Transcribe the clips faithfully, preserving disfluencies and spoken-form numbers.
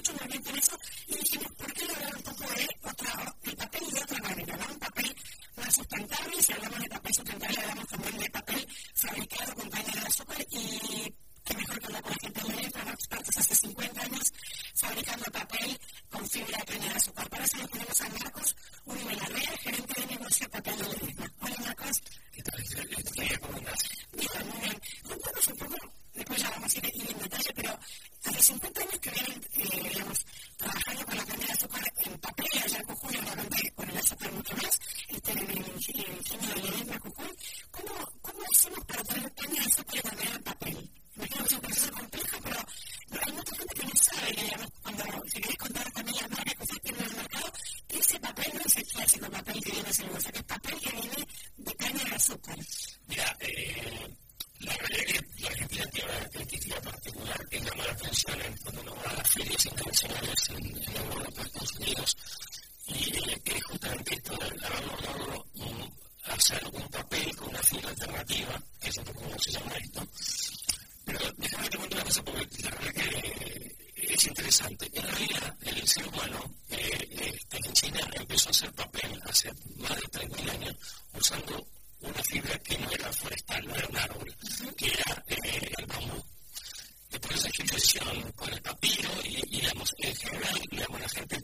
mucho movimiento en eso y dijimos, ¿por qué no hablar un poco de otra, el papel de otra manera? ¿No? Un papel más sustentable, si hablamos de papel sustentable, hablamos también de papel fabricado con caña de azúcar y qué mejor que hablar con la gente de Ledesma, ¿no? Expertos hace cincuenta años fabricando papel con fibra de caña de azúcar. Para eso nos tenemos a Marcos Uribe Larrea, gerente de negocio papel de Ledesma. Hola Marcos. ¿Qué tal? ¿Cómo estás? Bien, muy bien. Cuéntanos un poco, después ya vamos a ir, ir en detalle, pero hace cincuenta años que vienen, eh, digamos, trabajando con la caña de azúcar en papel, allá en Jujuy, obviamente con el azúcar mucho más, este, en el ingenio de Ledesma, Jujuy. ¿Cómo, ¿Cómo hacemos para tener caña de azúcar y también en papel? Imagino que es un proceso complejo, pero no, hay mucha gente que no sabe, digamos, cuando si querés contar también las marcas que se tienen en el mercado, que ese papel no es el clásico papel que viene a celulosa, que es papel que viene de caña de azúcar. Mira, eh, la realidad es que la Argentina tiene una característica particular que llama la atención en, cuando uno va a las ferias internacionales en, en Europa, Estados Unidos, y eh, que es justamente esto de haber logrado um, hacer un papel con una fibra alternativa, que es un poco como se llama esto. Pero déjame te cuento una cosa porque la verdad que es interesante. En realidad, el ser humano eh, este, en China empezó a hacer papel hace más de treinta mil años usando una fibra que no era forestal, no era un árbol, que era eh, el bambú. Después de esa gestación con el papiro y, y digamos, en general, digamos, la gente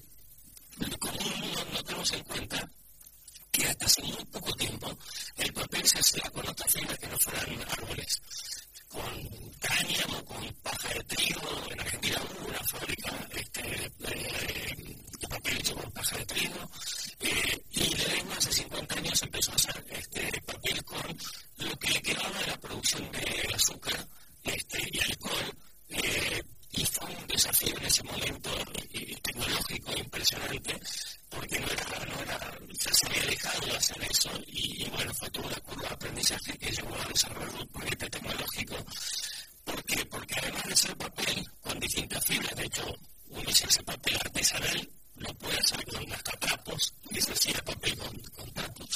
común no, no tenemos en cuenta que hasta hace muy poco tiempo el papel se hacía con otras fibras que no fueran árboles, con cáñamo, con paja de trigo. En Argentina hubo una fábrica este, eh, de papel hecho con paja de trigo, eh, y Ledesma hace cincuenta años empezó a hacer este papel con lo que le quedaba de la producción de azúcar este, y alcohol, eh, y fue un desafío en ese momento eh, tecnológico impresionante, porque no era, no era, ya se había dejado de hacer eso, y, y bueno, fue toda una curva de aprendizaje que llevó a desarrollar un proyecto tecnológico. ¿Por qué? Porque además de hacer papel con distintas fibras, de hecho, uno si hace papel artesanal, lo puede hacer con hasta trapos, y eso sí es papel con, con trapos.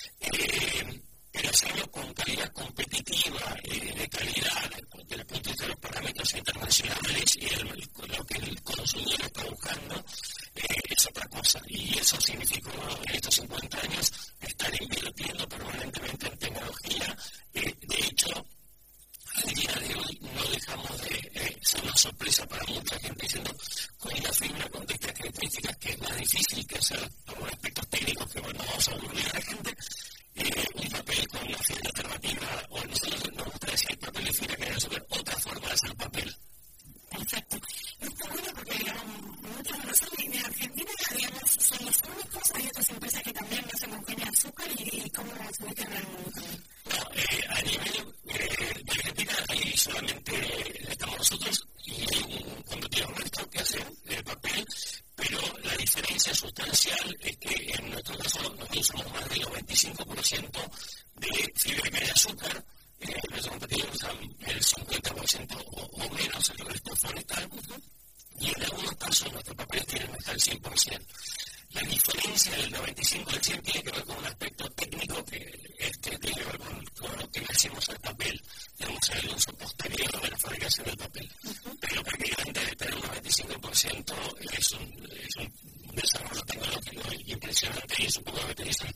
Eh, pero hacerlo con calidad competitiva, eh, de calidad, desde el punto de vista de los parámetros internacionales y el, lo que el consumidor está buscando, eh, es otra cosa. Y eso significó en estos cincuenta años estar invirtiendo permanentemente en tecnología. Eh, de hecho, al día de hoy no dejamos de eh, ser una sorpresa para mucha gente diciendo con una fibra con estas características que es más difícil que hacer por aspectos técnicos que bueno, vamos a aburrir a la gente. Eh, un papel con una fibra alternativa, o nosotros nos gusta decir papel de fibra que era sobre otra forma de hacer papel. Perfecto. Está bueno porque digamos, muchos de nosotros en Argentina, digamos, son los únicos, hay otras empresas que también hacen con caña de azúcar y, y cómo se ubican en el... No, eh, a nivel eh, de Argentina ahí solamente estamos nosotros y hay un convertido resto que hacen eh, papel, pero la diferencia sustancial es que en nuestro caso nosotros somos más del noventa y cinco por ciento de fibra de caña de azúcar, eh, nuestros competidores usan el cincuenta por ciento o, o menos, el resto forestal, y en algunos casos nuestros papeles tienen hasta el cien por ciento. La diferencia del noventa y cinco por ciento tiene que ver con un aspecto técnico que este, tiene que ver con, con lo que le hacemos al papel, tenemos el uso posterior de la fabricación del papel. Uh-huh. Pero prácticamente de tener un noventa y cinco por ciento es un, es un desarrollo tecnológico impresionante y es un poco lo que te dicen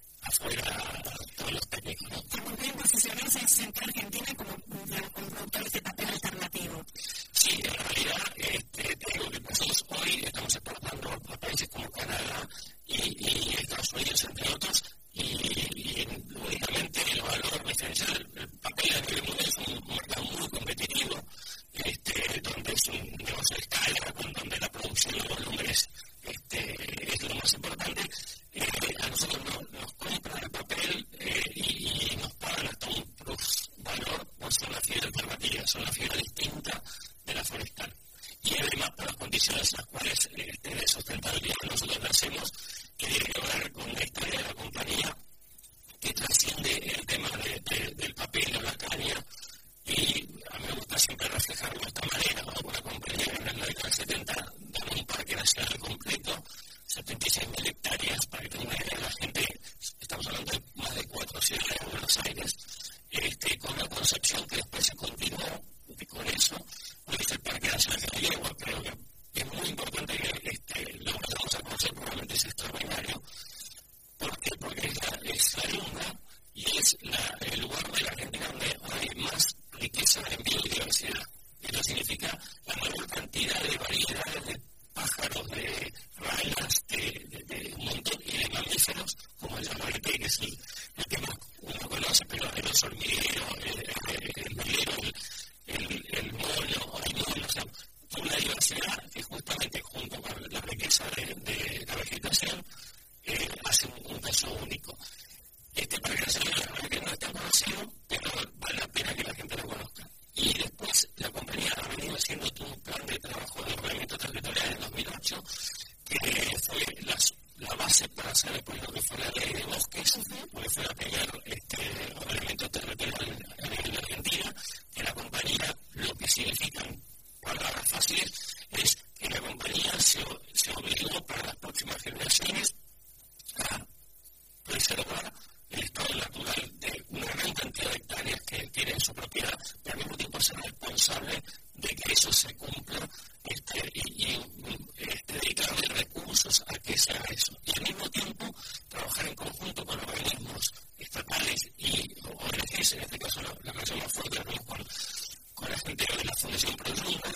afuera todos los técnicos, ¿no? Estamos bien posicionados en Argentina como un productor de papel alternativo. Sí, en realidad, este, te digo que nosotros hoy estamos exportando a países como Canadá y, y Estados Unidos, entre otros, y, y únicamente el valor diferencial, el papel a nivel mundial es un mercado muy competitivo, este, donde es un negocio de escala, donde la producción de volúmenes este, es lo más importante. Eh, a nosotros no, nos compran el papel eh, y, y nos pagan hasta un plus valor por ser una fibra alternativa, son una fibra distinta de la forestal. Y además por las condiciones en las cuales eh, de sustentabilidad nosotros lo hacemos, que tiene que ver con la historia de la compañía que trasciende el tema de, de, del papel o la caña. Y a mí me gusta siempre reflejarlo de esta manera, ¿no? Una compañía que en la década del setenta ganó un parque nacional completo, setenta y seis mil hectáreas, para que tenga una idea, la gente, estamos hablando de más de cuatro ciudades de Buenos Aires, este, con una concepción que después se continuó con eso. Hoy es el Parque Nacional de la Yegua, creo que es muy importante base para hacer después lo que fue la ley de bosques, porque fue la primera este, ordenamiento territorial a nivel de Argentina, que la compañía, lo que significan palabras fáciles, es que la compañía se, se obligó para las próximas generaciones a preservar el estado natural de una gran cantidad de hectáreas que tiene en su propiedad, pero al mismo tiempo ser responsable de que eso se cumpla este, y, y este, dedicarle recursos a que se haga eso. Y al mismo tiempo trabajar en conjunto con organismos estatales y O N Ges, en este caso la, la mención más fuerte es con, con la gente de la Fundación Proyungas.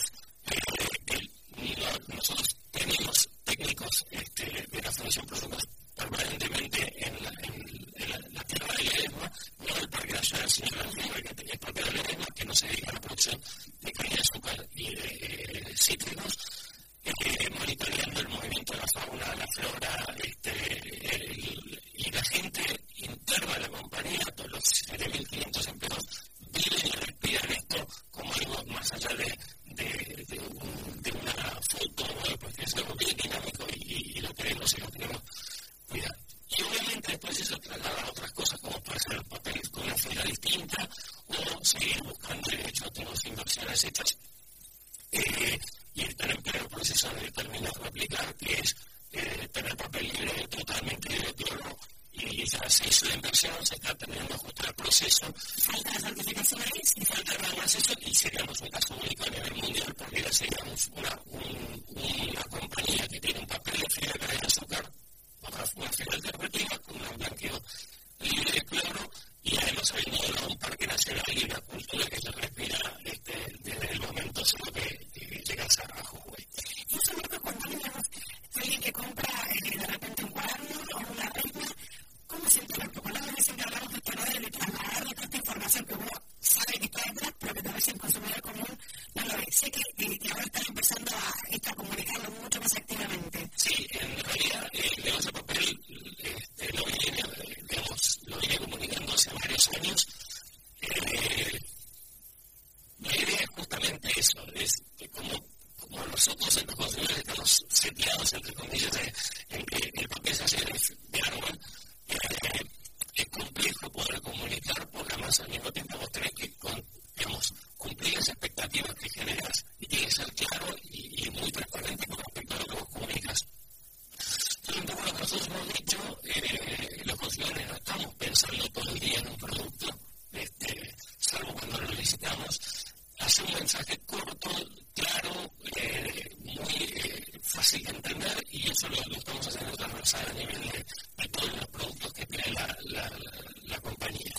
Eh, no, nosotros tenemos técnicos este, de la Fundación Proyungas permanentemente en la, en, en la, la tierra de Ledesma, no del Parque Nacional, sino de la tierra que es propia de Ledesma, que no se dedica a la producción de caña de azúcar y de eh, cítricos, eh, monitoreando el movimiento de la fauna, la flora, este, el, y la gente interna de la compañía, todos los siete mil quinientos empleados, viven y respiran esto como algo más allá de, de, de, un, de una foto, ¿no? Porque es algo bien dinámico y, y lo queremos y lo queremos cuidar. Y obviamente después eso traslada a otras cosas, como puede ser el papel con una fila distinta o seguir buscando, de hecho tenemos inversiones hechas eh, y están en pleno proceso de terminar de aplicar, que es eh, tener papel libre totalmente de cloro, y ya se hizo la inversión, se está terminando de ajustar el proceso, falta la certificación ahí, y falta nada más eso, y seríamos un caso único a nivel mundial, porque ya seríamos una, un, una compañía que tiene un papel de fibra de cadena de azúcar, otra una fibra alternativa con un blanqueo libre de cloro, y además habiendo logrado un parque nacional y una cultura que se respira este, desde el momento solo que, que llegas a, a Jujuy. Y eso es lo que cuando digamos, alguien que compra eh, de repente un cuaderno o una regla, ¿cómo se entera? Porque cuando dicen que hablamos de poder de trasladarle toda esta información que uno sabe que está detrás, pero que tal vez el consumidor común no lo ve. Sé que, eh, que ahora están empezando a, a comunicarlo mucho más activamente. Sí, en realidad eh, el negocio de papel este, lo, viene, digamos, lo viene comunicando hace varios años. Eh, la idea es justamente eso, es que como, como nosotros en los consumidores estamos seteados, entre comillas, de, en que el papel se hace de, de árbol, eh, es complejo poder comunicar, porque además al mismo tiempo vos tenés que con, digamos, cumplir las expectativas que generas y tiene que ser claro y, y muy transparente con respecto a lo que vos comunicas. Entonces, un poco lo que nosotros hemos dicho, eh, los consumidores no estamos pensando todo el día en un producto, este, salvo cuando lo necesitamos, hace un mensaje corto, claro, eh, muy eh, fácil de entender, y eso lo, lo estamos haciendo transversal a nivel de, de todos los productos que tiene la, la, la, la compañía.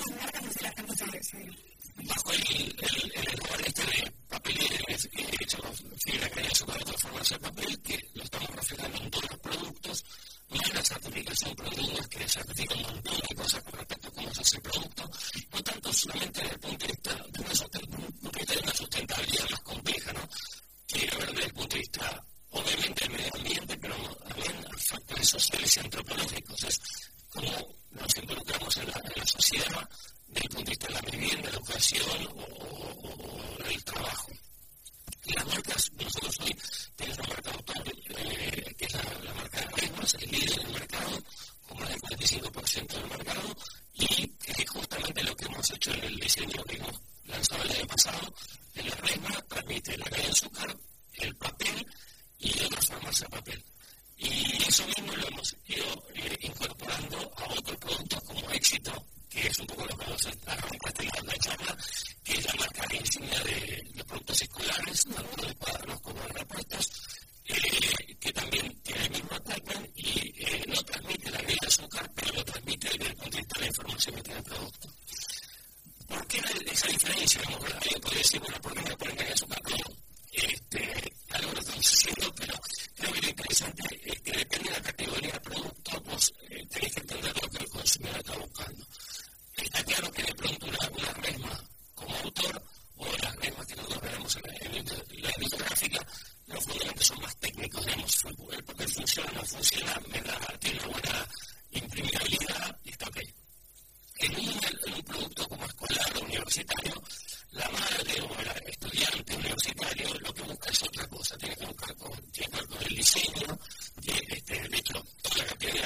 Bajo el, el, el lugar este de papel eh, hecho con fibra que haya azúcar de otra forma de papel, que lo estamos reflejando en todos los productos. No hay una certificación Proyungas que certifica un montón de cosas con respecto a cómo se hace el producto, no tanto solamente desde el punto de vista de una, de una sustentabilidad más compleja, ¿no? Que a ver desde el punto de vista, obviamente, del medio ambiente, pero también factores sociales y antropológicos. Es cómo nos involucramos en la, en la sociedad desde el punto de vista de la vivienda, la educación o, o, o el trabajo. Y las marcas, nosotros hoy tenemos una marca autor, eh, que es la, la marca de Resmas, el líder del mercado, con más del cuarenta y cinco por ciento del mercado, y que justamente lo que hemos hecho en el diseño que hemos lanzado el año pasado, en la Resma permite la caña de azúcar, el papel y otras formas de papel. Y eso mismo lo hemos ido eh, incorporando a otros productos como Éxito, que es un poco lo que nos arrancaste en la charla, que es la marca de insignia de los productos escolares, tanto de cuadernos como de repuestos, eh, que también tiene el mismo ataque y eh, no transmite la caña de azúcar, pero lo transmite desde el punto de vista de la información que tiene el producto. ¿Por qué esa diferencia? Alguien podría decir, bueno, ¿por qué no ponen caña de azúcar? No, este, algo lo estamos haciendo, pero creo que lo interesante es que depende de la categoría del producto, vos eh, tenés que entender lo que el consumidor está buscando. Está claro que de pronto una, una resma como autor, o las resmas que nosotros veremos en la, en la industria gráfica, los fundamentos son más técnicos, digamos, el papel funciona, no funciona, me da, tiene una buena imprimibilidad y está ok. En un, en un producto como escolar o universitario, la madre o el estudiante universitario lo que busca es otra cosa, tiene que buscar con, tiene que ver con el diseño, que, este, de hecho, toda la cantidad de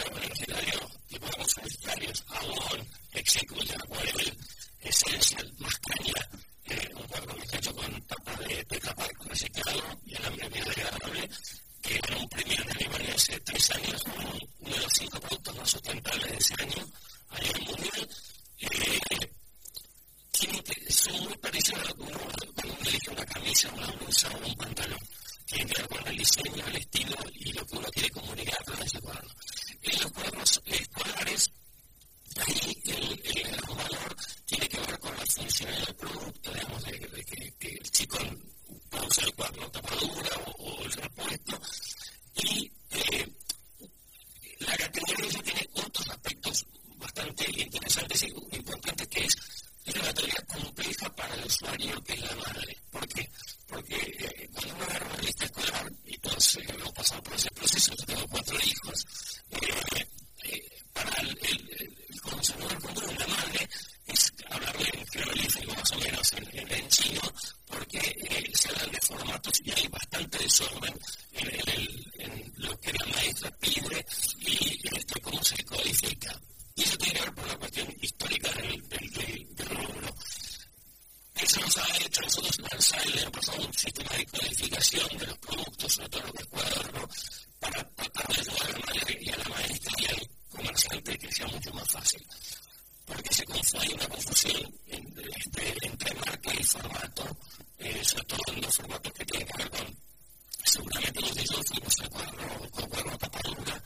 el diseño, el estilo y lo que uno quiere comunicar con ese cuaderno. En los cuadernos escolares, ahí el, el gran valor tiene que ver con la funcionalidad del producto, digamos, de, de que, que el chico pueda usar el cuaderno tapadura o, o el repuesto. Y eh, la categoría ya tiene otros aspectos bastante interesantes y importantes, que es una categoría compleja para el usuario, que es la madre. ¿Por qué? Porque eh, cuando uno agarra una lista escolar, y todos eh, hemos pasado por ese proceso, yo tengo cuatro hijos, eh, eh, para el, el, el consumidor común, la madre, es hablarle en jeroglífico más o menos en, en, en chino, porque eh, se hablan de formatos y hay bastante desorden en, en, el, en lo que la maestra pide y este, cómo se codifica. Y eso tiene que ver por la cuestión histórica del, del, del, del rubro. Eso nos ha hecho nosotros lanzar el año pasado un sistema de codificación de los productos, sobre todo lo que es cuaderno, para tratar de ayudar a la madre y a la maestra y al comerciante que sea mucho más fácil. Porque se confunde, hay una confusión entre, entre marca y formato, eh, sobre todo en los formatos que tienen que ver con, seguramente los de ellos fuimos al cuaderno, con cuaderno tapadura,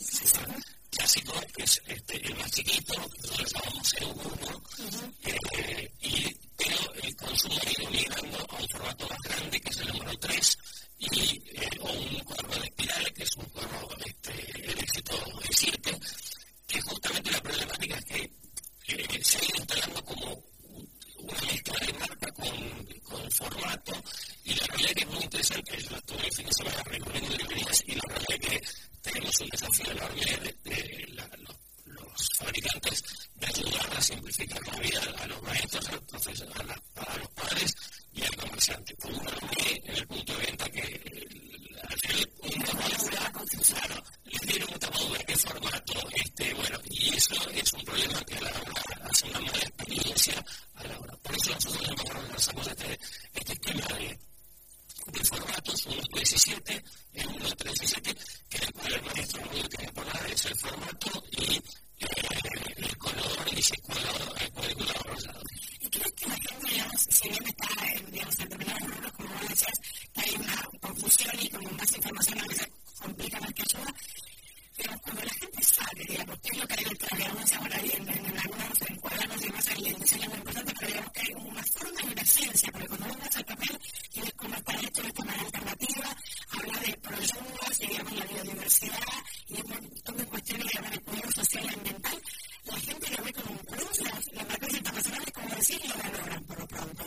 clásico, que es este, el más chiquito, nosotros lo llamamos C uno, uh-huh. eh, y, pero el consumo ha ido migrando a un formato más grande, que es el número tres, y, eh, o un cuaderno de espiral, que es un cuaderno este, el éxito de siete, que justamente la problemática es que eh, se ha ido instalando como una mezcla de marca con, con formato, y la realidad que es muy interesante. Yo estuve el fin de semana recorriendo librerías y la realidad es que tenemos un desafío enorme de, de la, los, los fabricantes de ayudar a simplificar la vida a los maestros, a los profesores, a, la, a los padres y al comerciante. Por uno ve en el punto de venta que al final una tapadura, claro, les dieron una tapadura, qué formato, este, bueno, y eso es un problema que a la hora hace una mala experiencia a la hora. Por eso nosotros lanzamos este, este esquema de, de formatos uno diecisiete, el uno tres diecisiete, que en el cual el maestro lo único que tiene que poner es el formato y eh, el color y si el cuadriculado rosado. ¿Y crees que la gente, digamos, si bien está, digamos, en determinados rubros, como vos decías, que hay una confusión y como más información a veces complica más que ayuda, pero cuando la gente sabe, digamos, qué es lo que hay detrás, digamos, ahora en, en, en algunos en cuadernos y demás, el diseño es muy importante, pero digamos que hay una forma y una ciencia, porque cuando uno hace el papel, tienes cómo está esto, esto es una alternativa, habla de proyungas, digamos, la biodiversidad, y un montón de cuestiones, digamos, de cuidado social y ambiental, la gente lo ve como un plus, las, las marcas internacionales, como decir, lo valoran por lo pronto.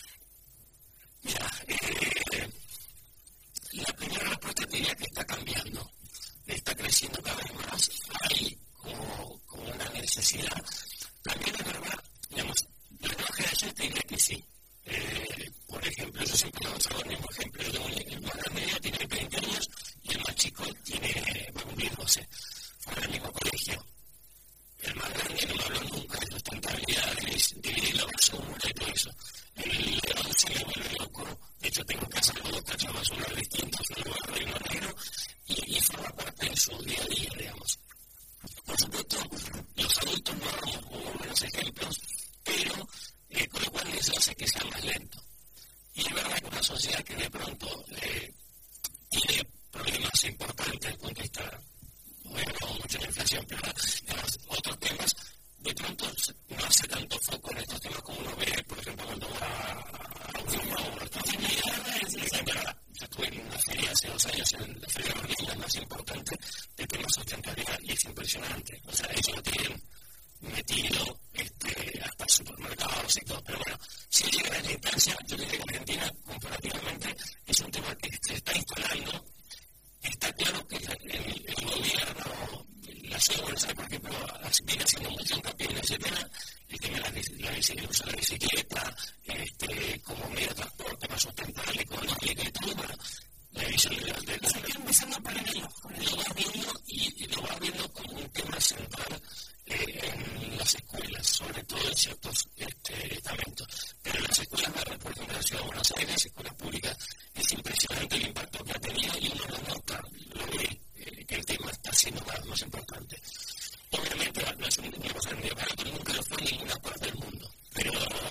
Mira, eh, la primera respuesta diría que está cambiando, está creciendo cada vez más, hay como, como una necesidad. También es verdad, digamos, la nueva generación te diría que sí. Eh, por ejemplo, yo siempre he usado el mismo ejemplo. Yo tengo el más grande ya tiene veinte años y el más chico tiene, va a cumplir doce. Fueron al mismo colegio. El más grande no me habló nunca de sustentabilidad, de dividir la basura y todo eso. El de once me vuelve loco. De hecho, tengo que hacer dos tachas de basura distintos, un lugar de uno negro, y, y forma parte de su día a día, digamos. Por supuesto, los adultos no damos muy buenos ejemplos, pero eh, con lo cual eso hace que sea más lento. Y es verdad que una sociedad que de pronto eh, tiene problemas importantes desde el punto de vista, bueno, mucha inflación, pero digamos, otros temas, de pronto no hace tanto foco en estos temas como uno ve, por ejemplo, cuando va a Europa o a Estados Unidos. Es verdad, yo estuve en una feria hace dos años, en la feria de Berlín, la más importante de temas sustentabilidad, y es impresionante. O sea, ellos lo tienen metido este, hasta supermercados y todo, pero bueno, si llega a la instancia, yo diría que Argentina, comparativamente, es un tema que se está instalando. Está claro que el, el, el gobierno, la ciudad de Buenos Aires, por ejemplo, viene haciendo mucho hincapié en ese tema, el tema de la, la, el uso de la bicicleta, este, como medio de transporte más sustentable, económico y todo, bueno, la visión de la... De la se está empezando a poner el ojo, lo va viendo y, y lo va viendo como un tema central eh, en las escuelas, sobre todo en ciertos este, estamentos. Pero en las escuelas, por ejemplo, en la ciudad de Buenos Aires, escuelas públicas, es impresionante el impacto que ha tenido y uno lo nota, lo ve, eh, que el tema está siendo cada vez más importante. Obviamente no es un tema para el aparato, nunca lo fue en ninguna parte del mundo, pero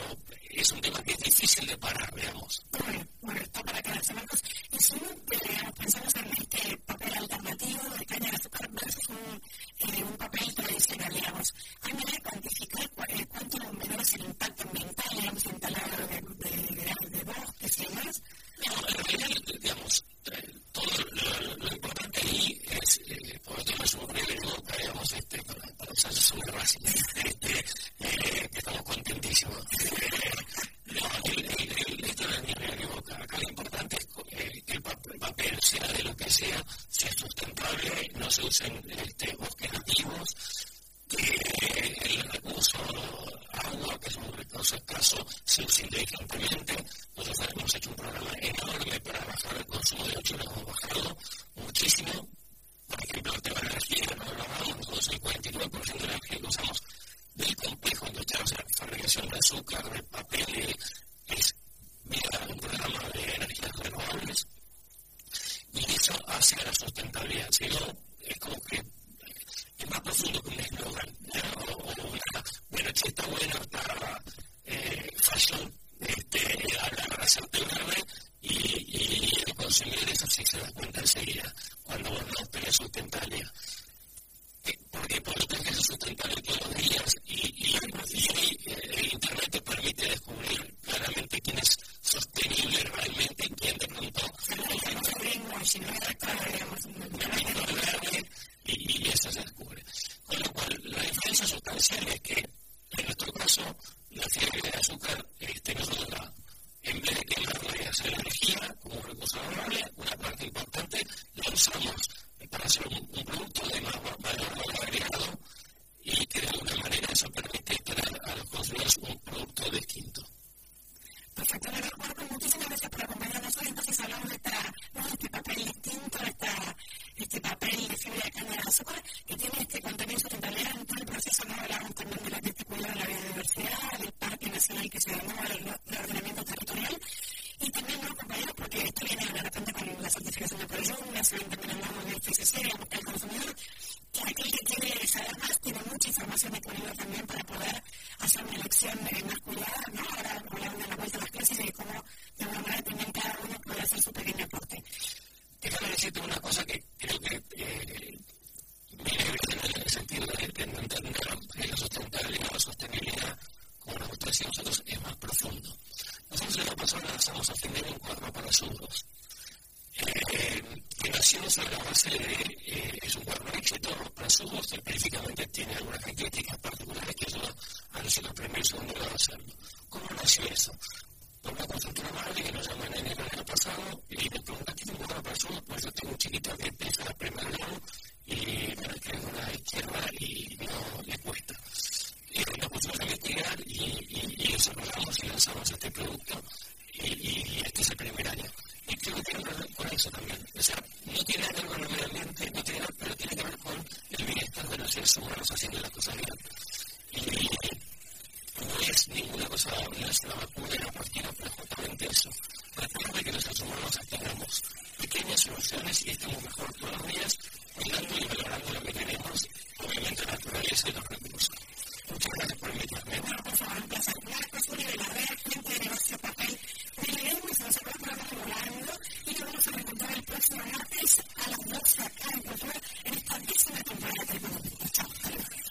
que sea, sea sustentable, no se usen este, bosques nativos, que el recurso agua, que es un recurso escaso, se use inteligentemente. Nosotros hemos hecho un programa enorme para bajar el consumo de leche, lo hemos bajado muchísimo. Por ejemplo, el tema de la energía, no lo hablamos, nosotros el cuarenta y nueve por ciento de la energía que usamos del complejo industrial, o sea, fabricación de azúcar, de papel, es vía un programa de energías renovables, y eso hace a la sustentabilidad. Si no, es como que es más profundo que un eslogan, o, o una, bueno, che, está bueno, está eh, fashion, este, a la hacerte verde, y, y el consumidor eso sí se da cuenta enseguida, cuando vos no tenés sustentabilidad. ¿Por qué? Porque tenés que ser sustentable todos los días, y, y, y el Internet te permite descubrir claramente quién es sostenible realmente, y quién de pronto y, y eso se descubre. Con lo cual, la diferencia sustancial es que, en nuestro caso, la fibra de azúcar, este, nosotros la, en vez de quemarla y hacer energía como recurso renovable, una parte importante la usamos para hacer un, un producto de más valor agregado, y que de alguna manera eso permite traer a los consumidores un producto distinto. Perfecto, Marco, muchísimas gracias por acompañarnos hoy. Entonces hablamos de, esta, ¿no? de este papel distinto, de esta, este papel de fibra de caña de azúcar que tiene este contenido sustentabilidad en todo el proceso. No hablamos también de la que cuidado de la biodiversidad, del Parque Nacional que se llamó el ordenamiento territorial, y también, ¿no, compañeros? Porque esto viene de repente con la certificación de Proyunga, también hablamos del F C C, digamos que el consumidor, que aquel que quiere saber más, tiene mucha información disponible también para poder hacer una elección más cuidada, ¿no? Ahora hablando de la vuelta a las clases y de cómo de alguna manera también cada uno puede hacer su pequeño aporte. Déjame decirte una cosa que creo que eh, viene en el sentido de, de entender la sustentabilidad, la sostenibilidad, como nos gusta decir nosotros, es más profundo. Nosotros en la pasada lanzamos a fin de un cuadro para zurdos, eh, que nació sobre la base de, eh, es un cuadro de éxito para zurdos, específicamente tiene algunas características particulares que ayudan a nosotros primero y segundo grado a hacerlo. ¿Cómo nació eso? Por una consultora amable que nos llama en enero del año pasado y le pregunta qué tengo para zurdos, pues yo tengo un chiquito que empieza a primer grado y me escribe con la izquierda y no le cuesta. Y nos pusimos a investigar y, y, y desarrollamos y lanzamos este producto, y, y este es el primer año. Y creo que tiene que ver con eso también. O sea, no tiene que ver con el medio ambiente, no tiene, pero tiene que ver con el bienestar de los seres humanos haciendo las cosas bien. Y no es ninguna cosa, no es una vacuna, una partida, pero justamente eso. Tratamos de que los seres humanos tengamos pequeñas soluciones y estemos mejor todos los días, cuidando y valorando lo que tenemos, obviamente la naturaleza y los recursos. Muchas gracias por invitarme. Bueno, por favor, un placer. Marcos Uri de la Red, gente de negocio papel. Me leemos y se nos acaba el programa volando, y nos vamos a reencontrar el próximo martes a las doce acá en Cultura en esta décima temporada del Economista. Chao, hasta luego.